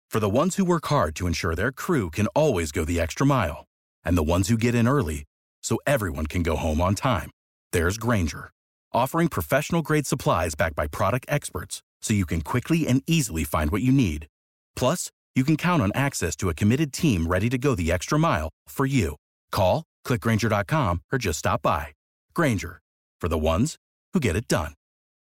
For the ones who work hard to ensure their crew can always go the extra mile, and the ones who get in early so everyone can go home on time, there's Grainger, offering professional-grade supplies backed by product experts so you can quickly and easily find what you need. Plus, you can count on access to a committed team ready to go the extra mile for you. Call, click Grainger.com, or just stop by. Grainger, for the ones who get it done.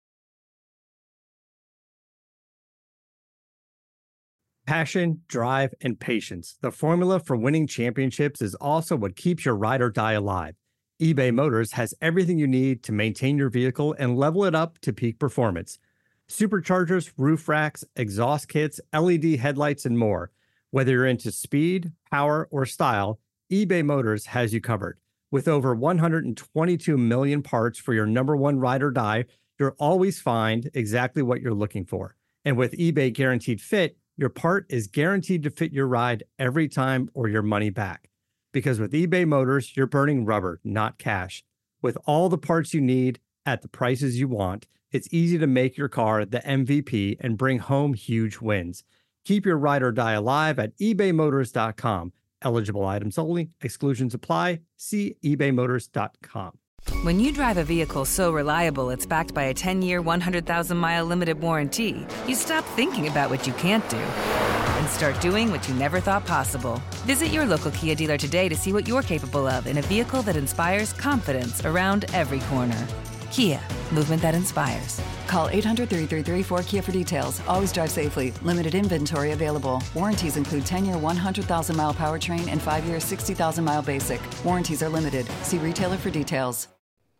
Passion, drive, and patience. The formula for winning championships is also what keeps your ride or die alive. eBay Motors has everything you need to maintain your vehicle and level it up to peak performance. Superchargers, roof racks, exhaust kits, LED headlights, and more. Whether you're into speed, power, or style, eBay Motors has you covered. With over 122 million parts for your number one ride or die, you'll always find exactly what you're looking for. And with eBay Guaranteed Fit, your part is guaranteed to fit your ride every time or your money back. Because with eBay Motors, you're burning rubber, not cash. With all the parts you need at the prices you want, it's easy to make your car the MVP and bring home huge wins. Keep your ride or die alive at ebaymotors.com. Eligible items only. Exclusions apply. See ebaymotors.com. When you drive a vehicle so reliable it's backed by a 10-year, 100,000-mile limited warranty, you stop thinking about what you can't do and start doing what you never thought possible. Visit your local Kia dealer today to see what you're capable of in a vehicle that inspires confidence around every corner. Kia, movement that inspires. Call 800-333-4KIA for details. Always drive safely. Limited inventory available. Warranties include 10-year 100,000-mile powertrain and 5-year 60,000-mile basic. Warranties are limited. See retailer for details.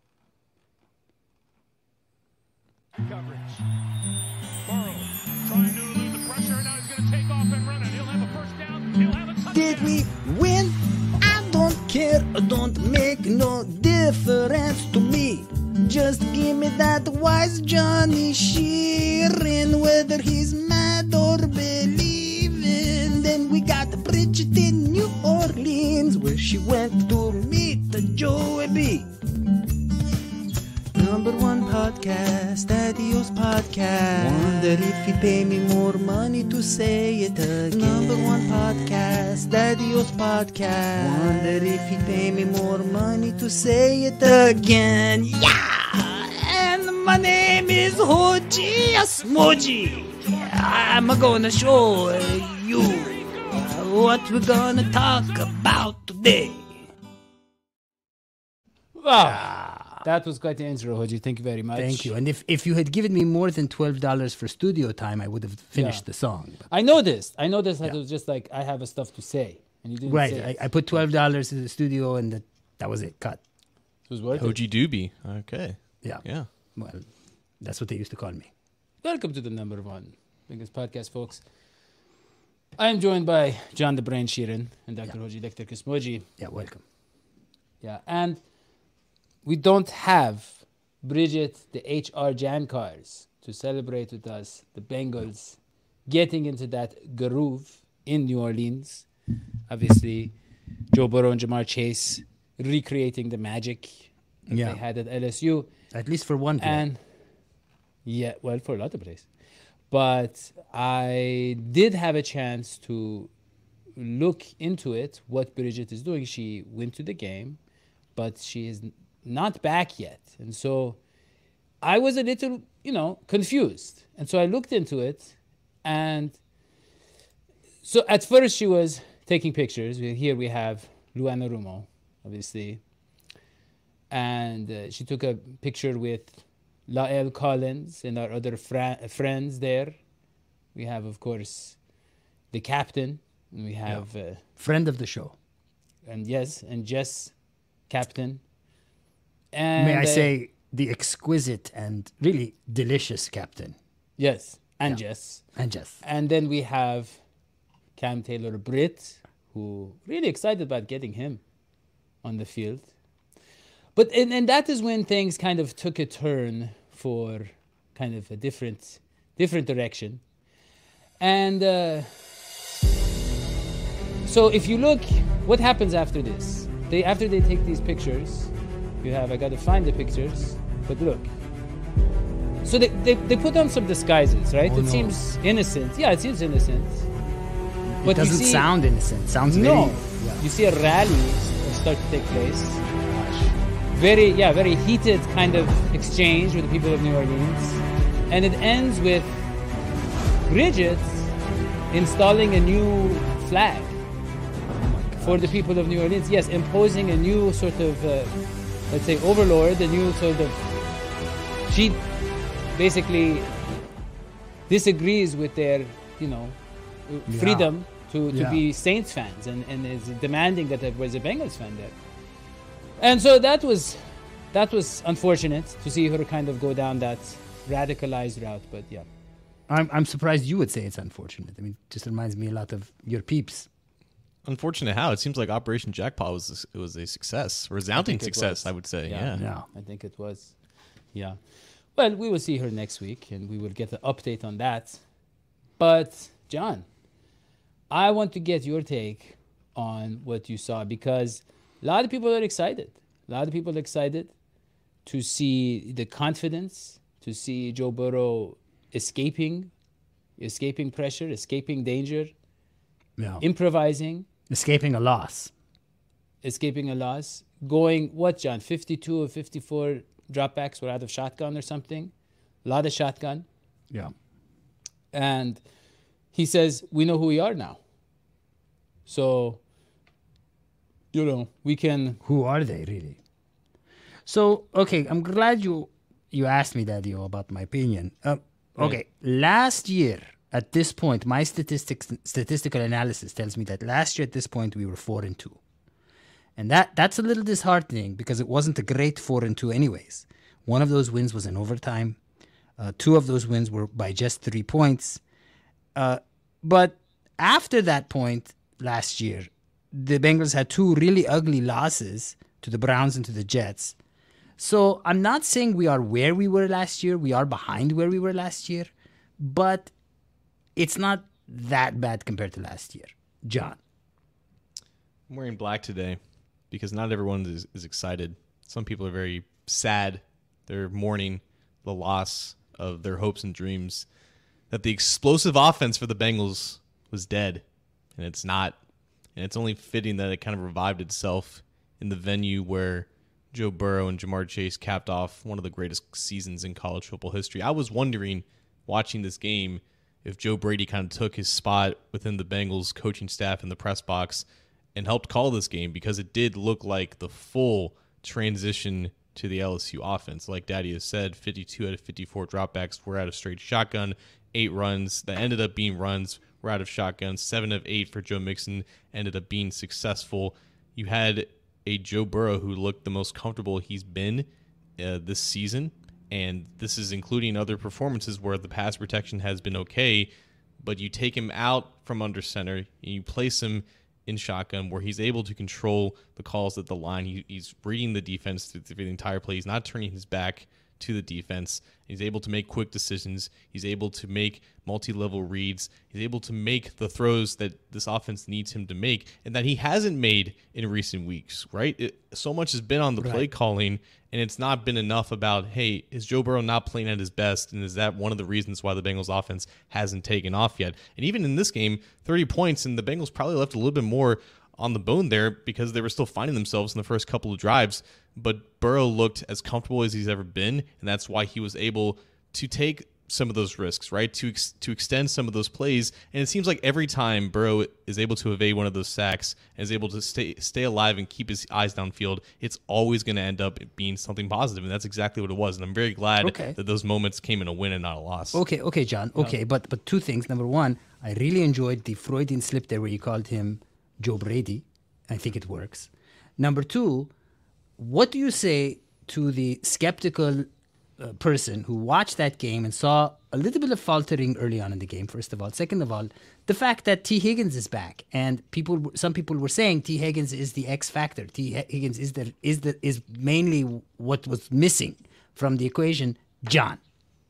Coverage. Burrow trying to elude the pressure. Now he's going to take off and run it. He'll have a first down. He'll have a touchdown. Did we win? I don't care. Don't make no difference to me. Just give me that wise Johnny Sheeran, whether he's mad or believing. Then we got Bridget in New Orleans, where she went to meet the Joey B. Number one podcast, Adios Podcast. Wonder if he pay me more money to say it again. Number one podcast, Adios Podcast. Wonder if he pay me more money to say it again. Yeah! And my name is Hoji Asmoji. I'm gonna show you what we're gonna talk about today. Wow. That was quite the intro, Hoji. Thank you very much. Thank you. And if you had given me more than $12 for studio time, I would have finished the song. I noticed that it was just like, I have stuff to say. And you didn't say it. I put $12 in the studio, and that was it. Cut. It was worth Hoji it. Doobie. Okay. Yeah. Well, that's what they used to call me. Welcome to the number one biggest podcast, folks. I am joined by John the Brain Sheeran and Dr. Hoji Dr. Kismoji. Yeah, welcome. Yeah, and we don't have Bridget, the HR Jankars, to celebrate with us the Bengals getting into that groove in New Orleans. Obviously, Joe Burrow and Jamar Chase recreating the magic that they had at LSU. At least for one play. And for a lot of plays. But I did have a chance to look into it, what Bridget is doing. She went to the game, but she is not back yet. And so I was a little, confused. And so I looked into it. And so at first she was taking pictures. Here we have Luana Rumo, obviously. And she took a picture with Lael Collins and our other friends there. We have, of course, the captain. And we have... friend of the show. And Jess, captain. And May I say, the exquisite and really delicious captain. Yes, and Jess. And Jess. And then we have Cam Taylor-Britt, who really excited about getting him on the field. But and that is when things kind of took a turn for kind of a different direction. And so if you look, what happens after this? After they take these pictures, I got to find the pictures, but look. So they put on some disguises, right? Seems innocent. Yeah, it seems innocent. But it doesn't sound innocent. It sounds very... Yeah. You see a rally start to take place. Very heated kind of exchange with the people of New Orleans. And it ends with Bridget installing a new flag for the people of New Orleans. Yes, imposing a new sort of, let's say, overlord, a new sort of... She basically disagrees with their, freedom to be Saints fans and is demanding that there was a Bengals fan there. And so that was unfortunate to see her kind of go down that radicalized route, but yeah. I'm surprised you would say it's unfortunate. I mean, it just reminds me a lot of your peeps. Unfortunate how? It seems like Operation Jackpot was a success, resounding success, I would say. Yeah. I think it was. Yeah. Well, we will see her next week, and we will get an update on that. But, John, I want to get your take on what you saw, because a lot of people are excited. A lot of people are excited to see the confidence, to see Joe Burrow escaping pressure, escaping danger, improvising. Escaping a loss. Going, what, John? 52 or 54 dropbacks were out of shotgun or something. A lot of shotgun. Yeah. And he says, we know who we are now. So, we can... Who are they, really? So, okay, I'm glad you asked me that, about my opinion. Okay, last year, at this point, my statistical analysis tells me that last year at this point, we were 4-2. And that's a little disheartening because it wasn't a great 4-2 anyways. One of those wins was in overtime. 2 of those wins were by just 3 points. But after that point last year, the Bengals had 2 really ugly losses to the Browns and to the Jets. So I'm not saying we are where we were last year. We are behind where we were last year. But it's not that bad compared to last year. John. I'm wearing black today because not everyone is excited. Some people are very sad. They're mourning the loss of their hopes and dreams, that the explosive offense for the Bengals was dead, and it's not. And it's only fitting that it kind of revived itself in the venue where Joe Burrow and Jamar Chase capped off one of the greatest seasons in college football history. I was wondering, watching this game, if Joe Brady kind of took his spot within the Bengals coaching staff in the press box and helped call this game, because it did look like the full transition to the LSU offense. Like Daddy has said, 52 out of 54 dropbacks were out of straight shotgun. 8 runs that ended up being runs were out of shotgun. 7 of 8 for Joe Mixon ended up being successful. You had a Joe Burrow who looked the most comfortable he's been this season, and this is including other performances where the pass protection has been okay, but you take him out from under center and you place him in shotgun where he's able to control the calls at the line. He's reading the defense through the entire play. He's not turning his back to the defense. He's able to make quick decisions. He's able to make multi-level reads. He's able to make the throws that this offense needs him to make and that he hasn't made in recent weeks, right? So much has been on the play calling, and it's not been enough about, hey, is Joe Burrow not playing at his best, and is that one of the reasons why the Bengals offense hasn't taken off yet? And even in this game, 30 points, and the Bengals probably left a little bit more on the bone there because they were still finding themselves in the first couple of drives. But Burrow looked as comfortable as he's ever been, and that's why he was able to take some of those risks, right? To extend some of those plays. And it seems like every time Burrow is able to evade one of those sacks and is able to stay alive and keep his eyes downfield, it's always going to end up being something positive. And that's exactly what it was. And I'm very glad that those moments came in a win and not a loss. Okay, John. Okay, but 2 things. Number 1, I really enjoyed the Freudian slip there where you called him Joe Brady. I think it works. Number 2, what do you say to the skeptical person who watched that game and saw a little bit of faltering early on in the game, first of all? Second of all, the fact that T. Higgins is back, and some people were saying T. Higgins is the X factor. T. Higgins is mainly what was missing from the equation. John.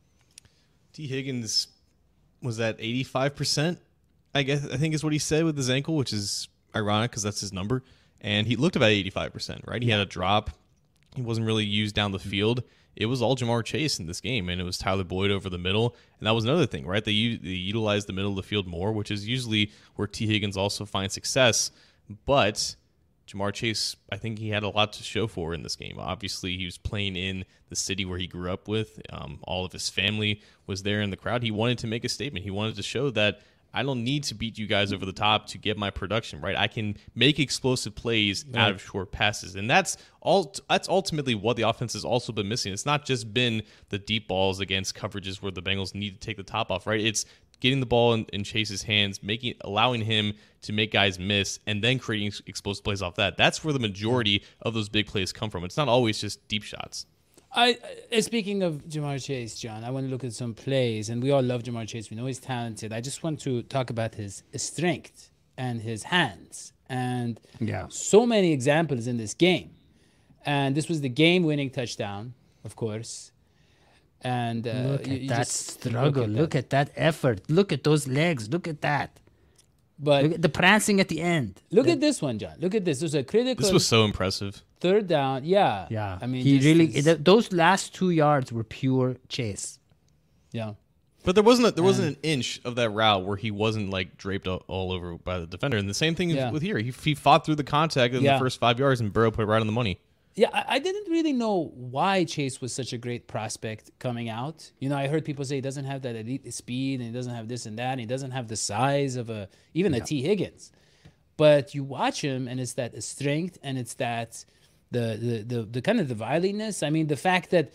T. Higgins was at 85%, I think is what he said with his ankle, which is ironic because that's his number. And he looked about 85%, right? He had a drop. he wasn't really used down the field. It was all Jamar Chase in this game, and it was Tyler Boyd over the middle. And that was another thing, right? They utilized the middle of the field more, which is usually where T. Higgins also finds success. But Jamar Chase, I think he had a lot to show for in this game. Obviously, he was playing in the city where he grew up with. All of his family was there in the crowd. He wanted to make a statement. He wanted to show that I don't need to beat you guys over the top to get my production, right? I can make explosive plays out of short passes. And that's ultimately what the offense has also been missing. It's not just been the deep balls against coverages where the Bengals need to take the top off, right? It's getting the ball in Chase's hands, allowing him to make guys miss, and then creating explosive plays off that. That's where the majority of those big plays come from. It's not always just deep shots. Speaking of Jamar Chase, John, I want to look at some plays, and we all love Jamar Chase. We know he's talented. I just want to talk about his strength and his hands, and so many examples in this game. And this was the game-winning touchdown, of course. And look at that struggle. Look at that effort. Look at those legs. Look at that. But look at the prancing at the end. Look at this one, John. Look at this. This was a critical. This was so impressive. Third down. Yeah. Yeah. I mean, those last 2 yards were pure Chase. Yeah. But there wasn't an inch of that route where he wasn't like draped all over by the defender. And the same thing with here. He fought through the contact in the first 5 yards, and Burrow put it right on the money. Yeah, I didn't really know why Chase was such a great prospect coming out. You know, I heard people say he doesn't have that elite speed, and he doesn't have this and that, and he doesn't have the size of a T. Higgins. But you watch him, and it's that strength, and it's that the kind of the violence. I mean, the fact that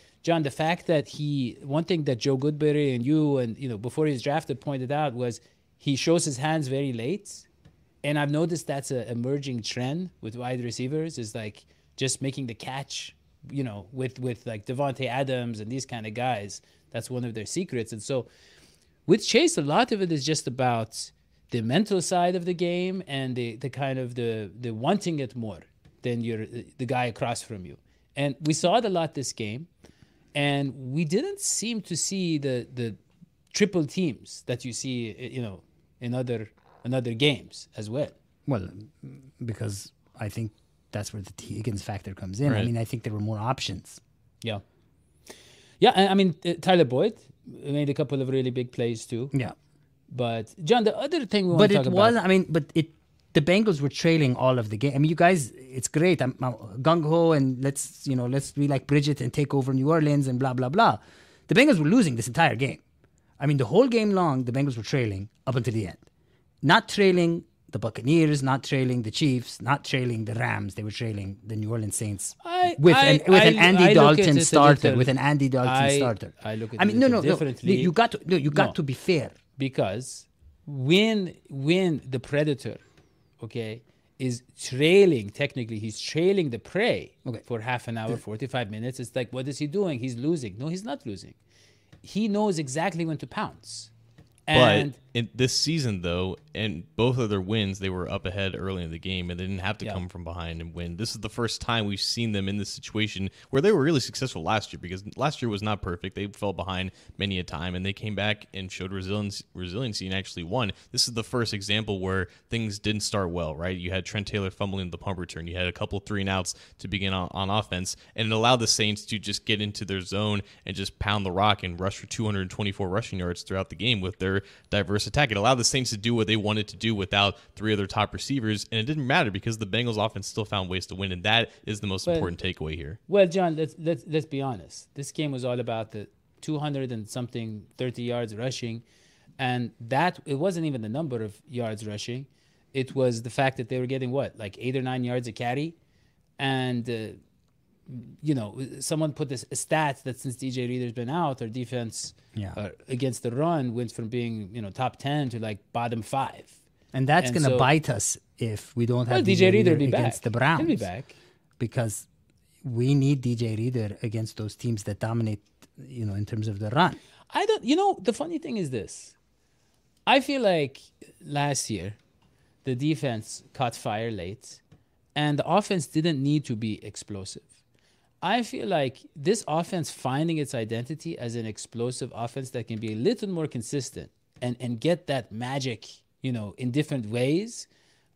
one thing that Joe Goodberry and you before he was drafted pointed out was he shows his hands very late, and I've noticed that's an emerging trend with wide receivers is like just making the catch, with like Devontae Adams and these kind of guys. That's one of their secrets. And so with Chase, a lot of it is just about the mental side of the game and the kind of the wanting it more than the guy across from you. And we saw it a lot this game, and we didn't seem to see the triple teams that you see, in other games as well. Well, because I think that's where the T. Higgins factor comes in. Right. I mean, I think there were more options. Yeah. Yeah, I mean, Tyler Boyd made a couple of really big plays too. Yeah. But, John, the other thing we want to talk about... the Bengals were trailing all of the game. I mean, you guys, it's great. I'm gung-ho, and let's be like Bridget and take over New Orleans and blah, blah, blah. The Bengals were losing this entire game. I mean, the whole game long, the Bengals were trailing up until the end. Not trailing the Buccaneers, not trailing the Chiefs, not trailing the Rams. They were trailing the New Orleans Saints with an Andy Dalton starter. With an Andy Dalton starter. I look at it differently. You got to be fair. Because when the predator, is trailing, technically he's trailing the prey for half an hour, 45 minutes. It's like, what is he doing? He's losing. No, he's not losing. He knows exactly when to pounce. But in this season, though, and both of their wins, they were up ahead early in the game, and they didn't have to come from behind and win. This is the first time we've seen them in this situation where they were really successful last year, because last year was not perfect. They fell behind many a time, and they came back and showed resiliency and actually won. This is the first example where things didn't start well, right? You had Trent Taylor fumbling the punt return. You had a couple 3-and-outs to begin on offense, and it allowed the Saints to just get into their zone and just pound the rock and rush for 224 rushing yards throughout the game with their diverse attack. It allowed the Saints to do what they wanted to do without three of their top receivers, and it didn't matter because the Bengals offense still found ways to win, and that is the most important takeaway here. Well, John, let's be honest. This game was all about the 200 and something 30 yards rushing, and that it wasn't even the number of yards rushing. It was the fact that they were getting like 8 or 9 yards a carry, and someone put this stat that since DJ Reader's been out, our defense against the run went from being top 10 to like bottom 5. And that's going to bite us if we don't have DJ Reader against the Browns. He'll be back. Because we need DJ Reader against those teams that dominate, in terms of the run. The funny thing is this. I feel like last year, the defense caught fire late, and the offense didn't need to be explosive. I feel like this offense finding its identity as an explosive offense that can be a little more consistent and get that magic, in different ways.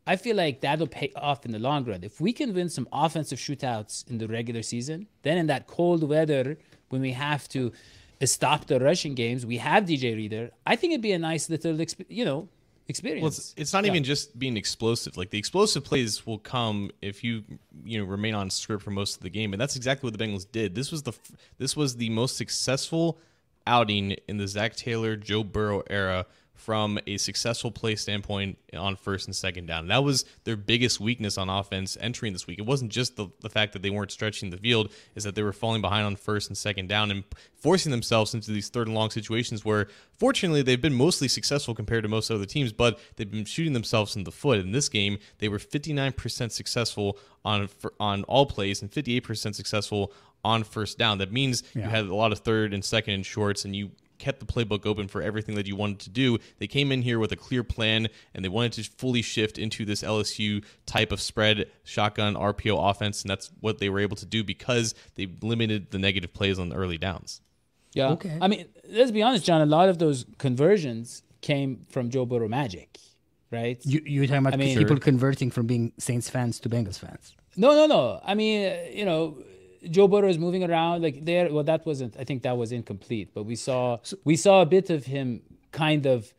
I feel like that'll pay off in the long run. If we can win some offensive shootouts in the regular season, then in that cold weather, when we have to stop the rushing games, we have DJ Reader. I think it'd be a nice little, experience. Well, it's not even just being explosive. Like the explosive plays will come if you remain on script for most of the game, and that's exactly what the Bengals did. This was the most successful outing in the Zach Taylor, Joe Burrow era from a successful play standpoint on first and second down. That was their biggest weakness on offense entering this week. It wasn't just the fact that they weren't stretching the field, is that they were falling behind on first and second down and forcing themselves into these third and long situations where, fortunately, they've been mostly successful compared to most other teams, but they've been shooting themselves in the foot. In this game, they were 59% successful on all plays and 58% successful on first down. That means you had a lot of third and second and shorts, and you kept the playbook open for everything that you wanted to do. They came in here with a clear plan, and they wanted to fully shift into this LSU type of spread shotgun RPO offense, and that's what they were able to do because they limited the negative plays on the early downs. Yeah. Okay. I mean, let's be honest, John, a lot of those conversions came from Joe Burrow magic, right? You're talking about people converting from being Saints fans to Bengals fans. No. I mean, Joe Burrow is moving around like there. Well, that wasn't. I think that was incomplete. But we saw a bit of him kind of,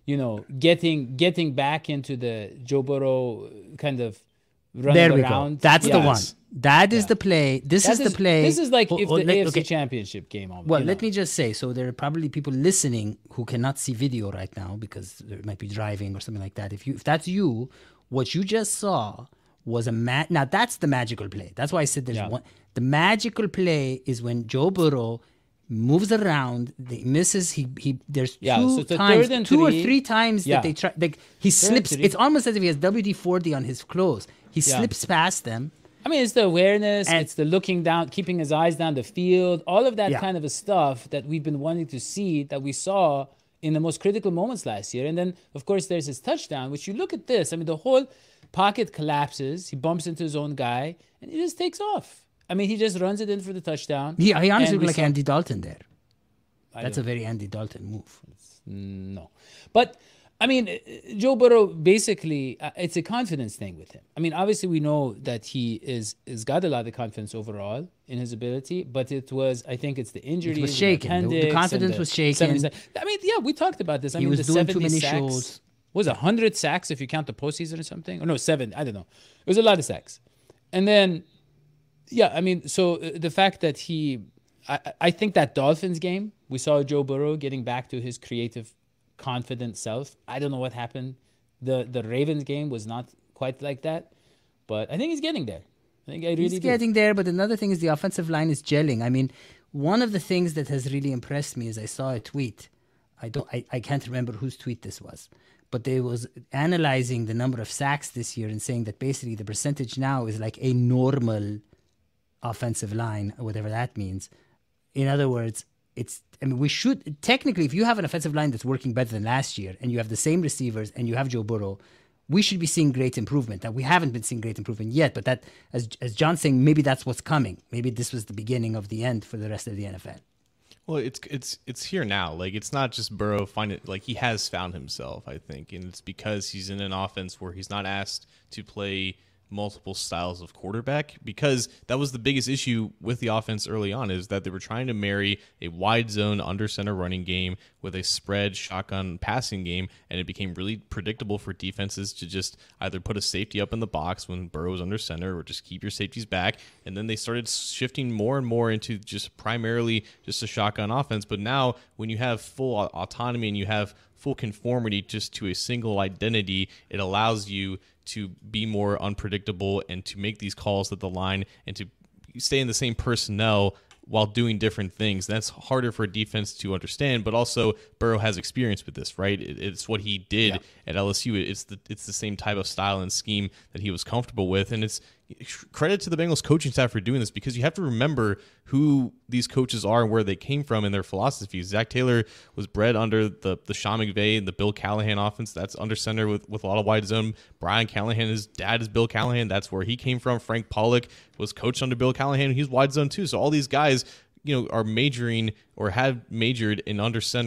getting back into the Joe Burrow kind of running there we around. Go. That's the one. That is the play. This is the play. This is like if the AFC Championship game. Well, let me just say. So there are probably people listening who cannot see video right now because they might be driving or something like that. If that's you, what you just saw was now that's the magical play. That's why I said there's one. The magical play is when Joe Burrow moves around, he misses. There's two or three times that they try. Like he slips. It's almost as if he has WD-40 on his clothes. He slips past them. I mean, it's the awareness. It's the looking down, keeping his eyes down the field. All of that kind of a stuff that we've been wanting to see, that we saw in the most critical moments last year. And then, of course, there's his touchdown. Which you look at this. I mean, the whole pocket collapses. He bumps into his own guy, and he just takes off. I mean, he just runs it in for the touchdown. Yeah, he honestly looked like Andy Dalton there. That's a very Andy Dalton move. No. But, I mean, Joe Burrow, basically, it's a confidence thing with him. I mean, obviously, we know that he is got a lot of confidence overall in his ability, but I think it's the injury. It was shaken. The confidence was shaken. I mean, we talked about this. He was doing too many shows. Was 100 sacks if you count the postseason or something? Or no, 7. I don't know. It was a lot of sacks. And then, I mean, so the fact that I think that Dolphins game, we saw Joe Burrow getting back to his creative, confident self. I don't know what happened. The Ravens game was not quite like that, but I think he's getting there. He's getting there, but another thing is the offensive line is gelling. I mean, one of the things that has really impressed me is I saw a tweet. I can't remember whose tweet this was, but they was analyzing the number of sacks this year and saying that basically the percentage now is like a normal offensive line, whatever that means. In other words, we should technically, if you have an offensive line that's working better than last year and you have the same receivers and you have Joe Burrow, we should be seeing great improvement. Now, we haven't been seeing great improvement yet, but that, as John's saying, maybe that's what's coming. Maybe this was the beginning of the end for the rest of the NFL. Well, it's here now. Like, it's not just Burrow he has found himself, I think, and it's because he's in an offense where he's not asked to play multiple styles of quarterback, because that was the biggest issue with the offense early on, is that they were trying to marry a wide zone under center running game with a spread shotgun passing game, and it became really predictable for defenses to just either put a safety up in the box when Burrow's under center or just keep your safeties back. And then they started shifting more and more into just primarily just a shotgun offense. But now when you have full autonomy and you have full conformity just to a single identity, it allows you to be more unpredictable and to make these calls at the line and to stay in the same personnel while doing different things. That's harder for a defense to understand, but also Burrow has experience with this, right? It's what he did at LSU. It's the same type of style and scheme that he was comfortable with, and it's credit to the Bengals coaching staff for doing this, because you have to remember who these coaches are and where they came from and their philosophies. Zach Taylor was bred under the Sean McVay and the Bill Callahan offense. That's under center with a lot of wide zone. Brian Callahan, his dad is Bill Callahan. That's where he came from. Frank Pollock was coached under Bill Callahan. He's wide zone too. So all these guys, are majoring or have majored in under center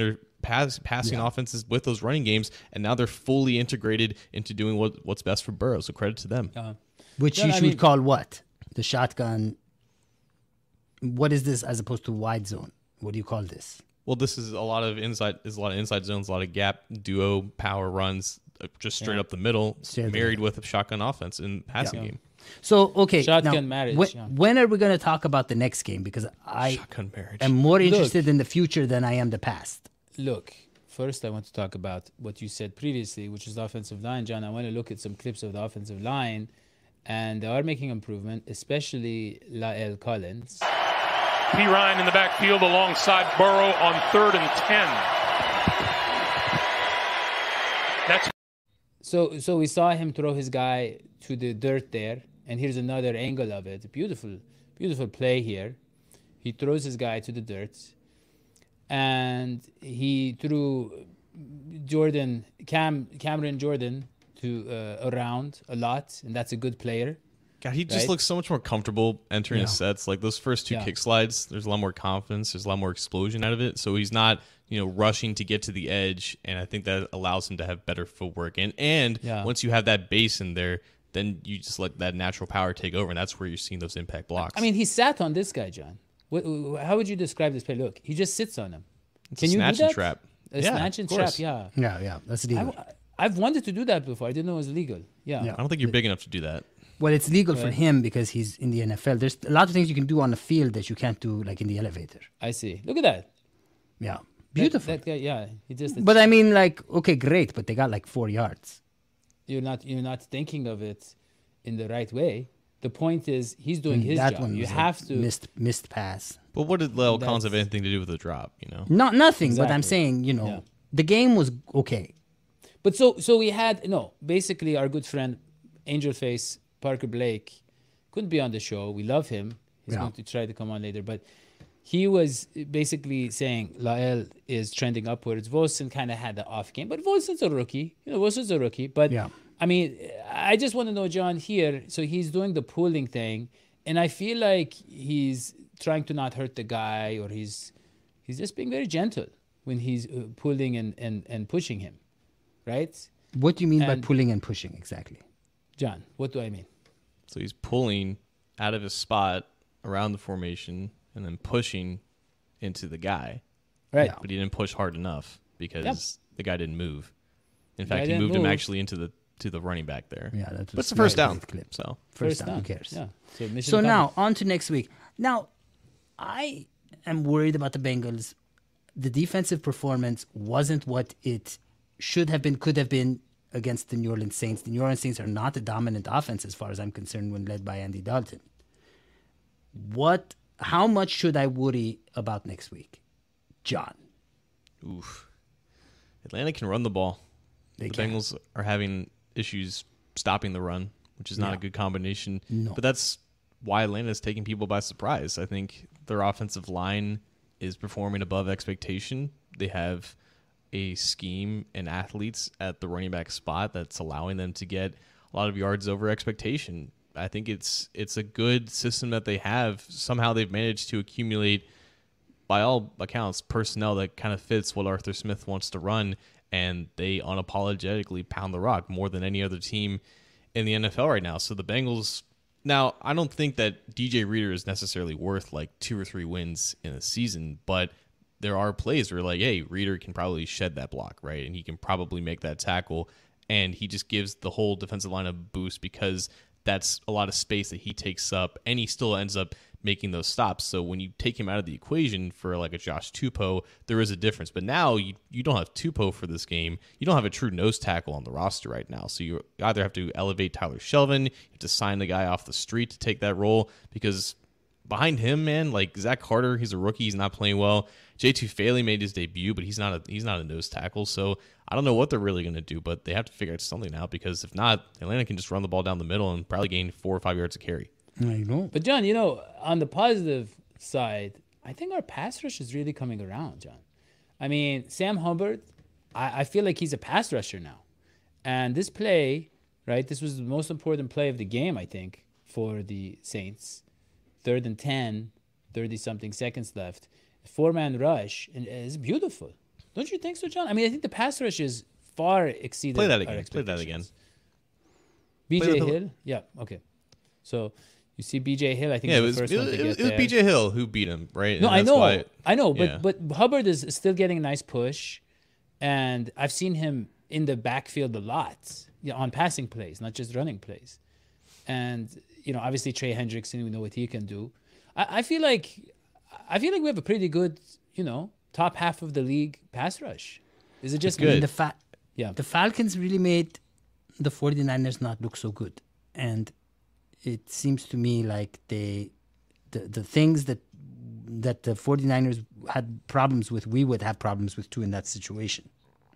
passing offenses with those running games, and now they're fully integrated into doing what's best for Burrow. So credit to them. Which you should call what? The shotgun. What is this as opposed to wide zone? What do you call this? Well, this is a lot of inside zones, a lot of gap duo power runs, just straight up the middle, married with a shotgun offense in passing game. So, okay, shotgun now, marriage. When are we going to talk about the next game? Because I shotgun marriage. am more interested in the future than I am the past. Look, first I want to talk about what you said previously, which is the offensive line, John. I want to look at some clips of the offensive line, and they are making improvement, especially La'el Collins. P. Ryan in the backfield alongside Burrow on 3rd and 10. That's So we saw him throw his guy to the dirt there, and here's another angle of it. Beautiful play here. He throws his guy to the dirt, and he threw Cameron Jordan to around a lot, and that's a good player. God, he just looks so much more comfortable entering his sets. Like those first two kick slides, there's a lot more confidence. There's a lot more explosion out of it. So he's not, rushing to get to the edge, and I think that allows him to have better footwork. And once you have that base in there, then you just let that natural power take over, and that's where you're seeing those impact blocks. I mean, he sat on this guy, John. How would you describe this play? Look, he just sits on him. Can you do that? Snatch and trap. A snatch and trap, Yeah, that's legal. I've wanted to do that before. I didn't know it was legal. Yeah. I don't think you're big enough to do that. Well, it's legal for him because he's in the NFL. There's a lot of things you can do on the field that you can't do, like in the elevator. I see. Look at that. Yeah. Beautiful. That guy, he just. But I mean, okay, great, but they got 4 yards. You're not thinking of it in the right way. The point is, he's doing his that job. One you was have to missed pass. But what did La'el Collins have anything to do with the drop? Nothing. Exactly. But I'm saying, the game was okay. But so we had basically our good friend Angel Face Parker Blake couldn't be on the show. We love him. He's going to try to come on later, but he was basically saying La'el is trending upwards. Volson kind of had the off game, but Volson's a rookie. Volson's a rookie. But I mean, I just want to know, John, here. So he's doing the pulling thing, and I feel like he's trying to not hurt the guy, or he's just being very gentle when he's pulling and pushing him, right? What do you mean by pulling and pushing exactly? John, what do I mean? So he's pulling out of his spot around the formation and then pushing into the guy. Right. But he didn't push hard enough because the guy didn't move. In fact, he moved him actually into the running back there. Yeah, that's but it's the first down. Clip. So first down, who cares? Yeah. So now, on to next week. Now, I am worried about the Bengals. The defensive performance wasn't what it should have been, could have been against the New Orleans Saints. The New Orleans Saints are not a dominant offense as far as I'm concerned when led by Andy Dalton. How much should I worry about next week? John. Oof. Atlanta can run the ball. The Bengals are having issues stopping the run, which is not a good combination. No. But that's why Atlanta is taking people by surprise. I think their offensive line is performing above expectation. They have a scheme and athletes at the running back spot that's allowing them to get a lot of yards over expectation. I think it's a good system that they have. Somehow they've managed to accumulate, by all accounts, personnel that kind of fits what Arthur Smith wants to run, and they unapologetically pound the rock more than any other team in the NFL right now. So the Bengals, now I don't think that DJ Reader is necessarily worth 2 or 3 wins in a season, but there are plays where hey, Reader can probably shed that block, right? And he can probably make that tackle, and he just gives the whole defensive line a boost because that's a lot of space that he takes up, and he still ends up making those stops. So when you take him out of the equation for a Josh Tupou, there is a difference. But now you don't have Tupou for this game. You don't have a true nose tackle on the roster right now. So you either have to elevate Tyler Shelvin, you have to sign the guy off the street to take that role, because behind him, man, Zach Carter, he's a rookie, he's not playing well. J2 Faley made his debut, but he's not a nose tackle. So I don't know what they're really going to do, but they have to figure out something out, because if not, Atlanta can just run the ball down the middle and probably gain 4 or 5 yards of carry. But John, on the positive side, I think our pass rush is really coming around, John. I mean, Sam Hubbard, I feel like he's a pass rusher now. And this play, right, this was the most important play of the game, I think, for the Saints. 3rd and 10, 30-something seconds left. 4-man rush, and it's beautiful. Don't you think so, John? I mean, I think the pass rush is far exceeded Play that our again. Play that again. BJ Play the- Hill? Yeah, okay. So you see BJ Hill, I think Yeah, is the first one to get it was there. BJ Hill who beat him, right? No, And I that's know. why- I know, yeah. but Hubbard is still getting a nice push, and I've seen him in the backfield a lot, on passing plays, not just running plays. And obviously Trey Hendrickson, we know what he can do. I feel like we have a pretty good, top half of the league pass rush. Is it just It's good. The Falcons really made the 49ers not look so good. And it seems to me like the things that the 49ers had problems with, we would have problems with too in that situation.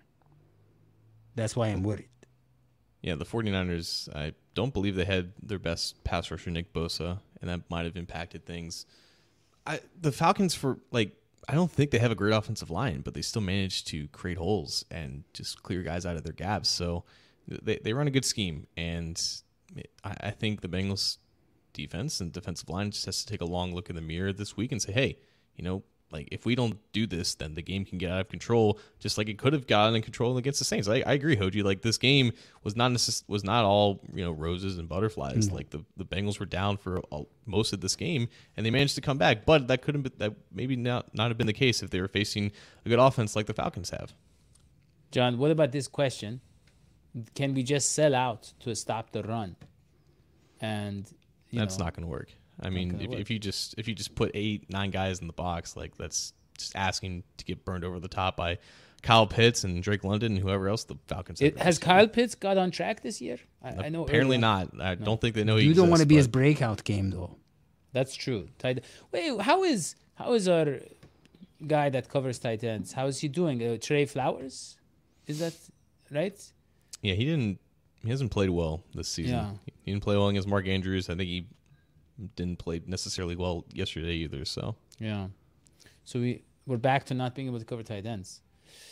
That's why I'm worried. Yeah, the 49ers, I don't believe they had their best pass rusher, Nick Bosa, and that might have impacted things. The Falcons, I don't think they have a great offensive line, but they still managed to create holes and just clear guys out of their gaps. So they run a good scheme, and I think the Bengals defense and defensive line just has to take a long look in the mirror this week and say, hey, if we don't do this, then the game can get out of control, just like it could have gotten in control against the Saints. I agree, Hoji. This game was not all roses and butterflies. Mm-hmm. The Bengals were down for most of this game, and they managed to come back. But that maybe not have been the case if they were facing a good offense like the Falcons have. John, what about this question? Can we just sell out to stop the run? And that's not going to work. I mean, if you just put 8-9 guys in the box, that's just asking to get burned over the top by Kyle Pitts and Drake London and whoever else the Falcons have. Has Kyle Pitts got on track this year? I know apparently not. I don't think they know he You don't want to be his but- breakout game though. That's true. Wait, how is our guy that covers tight ends? How is he doing? Trey Flowers, is that right? Yeah, he hasn't played well this season. Yeah. He didn't play well against Mark Andrews. I think he didn't play necessarily well yesterday either. So Yeah. So we're back to not being able to cover tight ends.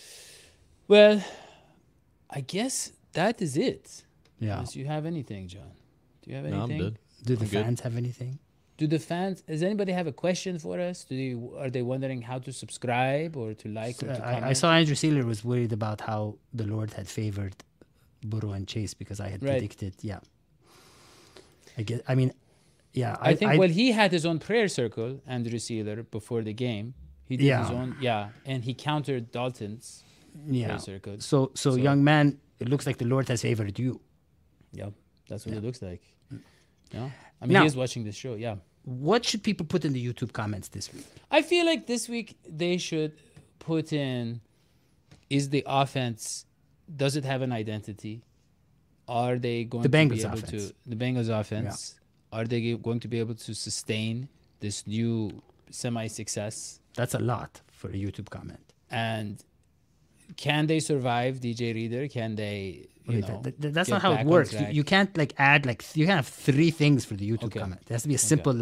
Well, I guess that is it. Yeah. Unless you have anything, John. Do you have no, anything? I'm good. Do the I'm good. fans have anything? Does anybody have a question for us? Are they wondering how to subscribe or to like or to comment? I saw Andrew Sealer was worried about how the Lord had favored Burrow and Chase because I had Right. predicted. Yeah. I think he had his own prayer circle, Andrew Sealer, before the game. He did his own, and he countered Dalton's prayer circle. So young man, it looks like the Lord has favored you. Yeah, that's what it looks like. Yeah, I mean, Now- he is watching this show. Yeah, What should people put in the YouTube comments this week? I feel like this week they should put in: is the offense? Does it have an identity? Are they going The to be Bengals able offense. to the Bengals offense? Are they going to be able to sustain this new semi-success? That's a lot for a YouTube comment. And can they survive DJ Reader? Can they? That's get not how back it on works. track? You can't add you can't have 3 things for the YouTube Okay. comment. It has to be a simple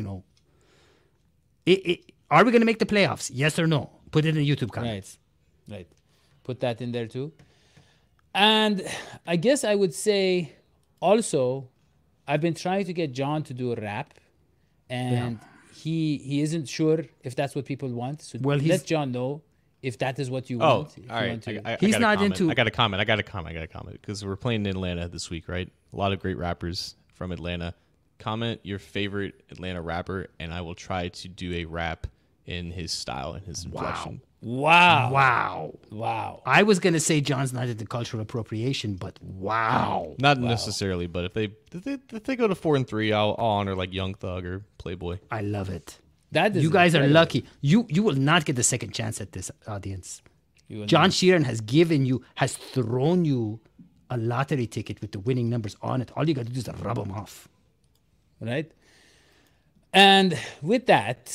are we going to make the playoffs? Yes or no? Put it in YouTube comments. Right. Put that in there too. And I guess I would say also, I've been trying to get John to do a rap, and he isn't sure if that's what people want. So Well, he's- let John know if that is what you Oh, want. if all you right. want to- He's got a not comment. into- I got a comment because we're playing in Atlanta this week, right? A lot of great rappers from Atlanta. Comment your favorite Atlanta rapper, and I will try to do a rap in his style and his inflection. Wow. I was going to say John's not into cultural appropriation, but wow. Not necessarily, but if they go to 4-3, I'll honor Young Thug or Playboy. I love it. That is You guys are incredible. lucky. You will not get the second chance at this audience. You will John not. Sheeran has thrown you a lottery ticket with the winning numbers on it. All you got to do is rub them off. Right? And with that,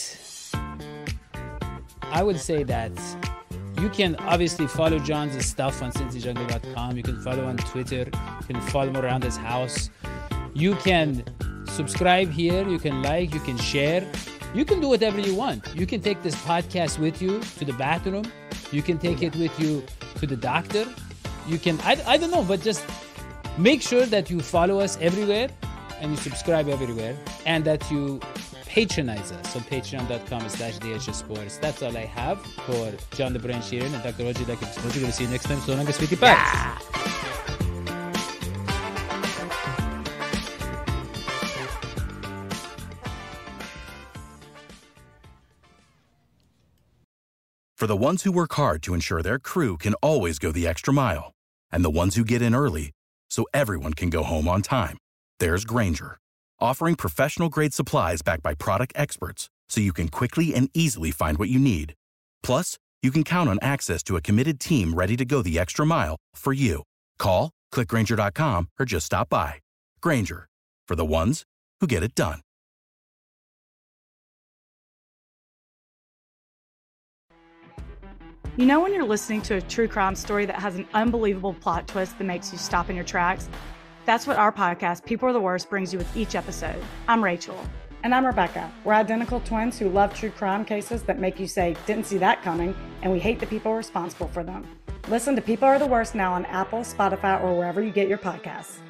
I would say that you can obviously follow John's stuff on CincyJungle.com. You can follow on Twitter. You can follow him around his house. You can subscribe here. You can like. You can share. You can do whatever you want. You can take this podcast with you to the bathroom. You can take it with you to the doctor. You can, I don't know, but just make sure that you follow us everywhere and you subscribe everywhere and that you patronize us on patreon.com/dhsports. That's all I have for John the Brain Sheeran and Dr. Oji. Dr. Oji, going to see you next time. So long, sweetie pie. For the ones who work hard to ensure their crew can always go the extra mile, and the ones who get in early so everyone can go home on time, there's Grainger, offering professional-grade supplies backed by product experts so you can quickly and easily find what you need. Plus, you can count on access to a committed team ready to go the extra mile for you. Call, click Grainger.com, or just stop by. Grainger, for the ones who get it done. You know when you're listening to a true crime story that has an unbelievable plot twist that makes you stop in your tracks? That's what our podcast, People Are the Worst, brings you with each episode. I'm Rachel. And I'm Rebecca. We're identical twins who love true crime cases that make you say, didn't see that coming, and we hate the people responsible for them. Listen to People Are the Worst now on Apple, Spotify, or wherever you get your podcasts.